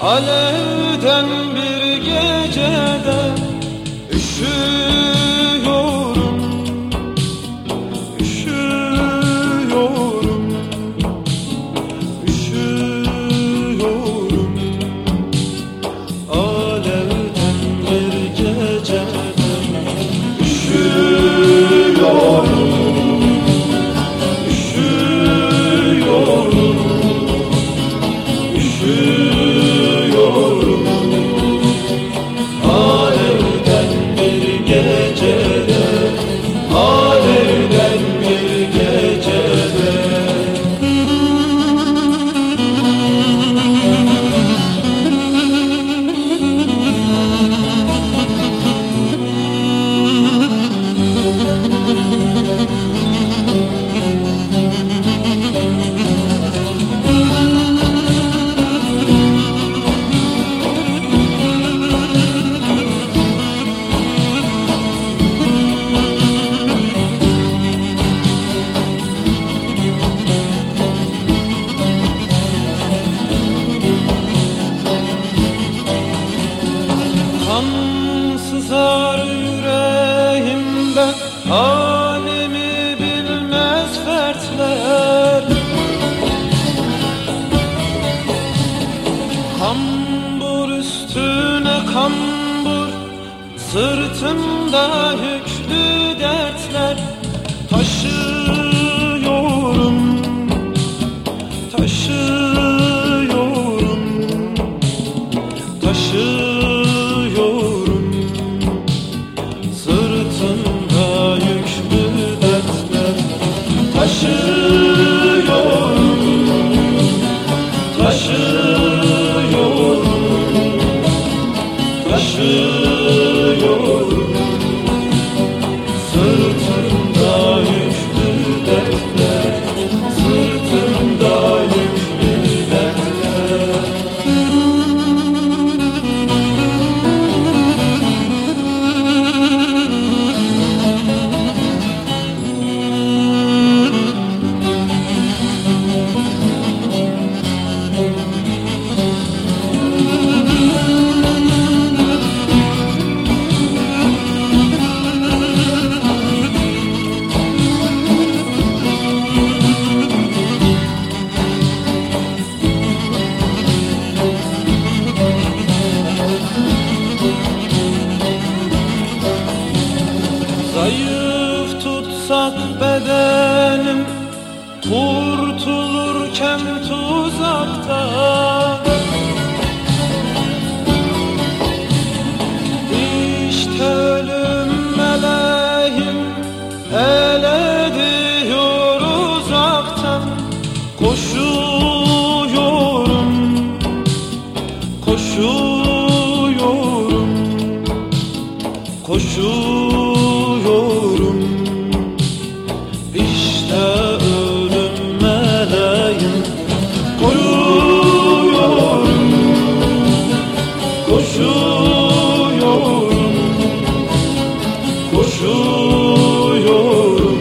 Alevden bir gecede üşüyorum, üşüyorum, üşüyorum. Alevden bir gecede üşüyorum, üşüyorum, üşüyorum. Alevden bir gecede, alevden bir gecede. Kan sızar yüreğimde, halimi bilmez fertler. Kambur üstüne kambur, sırtımda yüklü dertler. Taşıyorum, taşıyorum, taşıyorum. Sırtımda yüklü dertler. Taşıyorum, taşıyorum, taşıyorum. Sırtımda yüklü dertler, sırtımda yüklü dertler. Zayıf tutsak bedenim, kurtulurken tuzaktan. İşte ölüm meleğim el ediyor uzaktan. Koşuyorum, koşuyorum, koşuyorum. İşte ölüm meleğim koruyorum, koşuyorum, koşuyorum.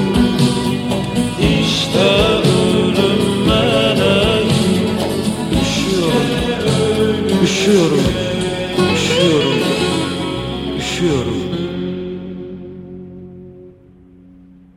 İşte ölüm meleğim üşüyorum, üşüyorum.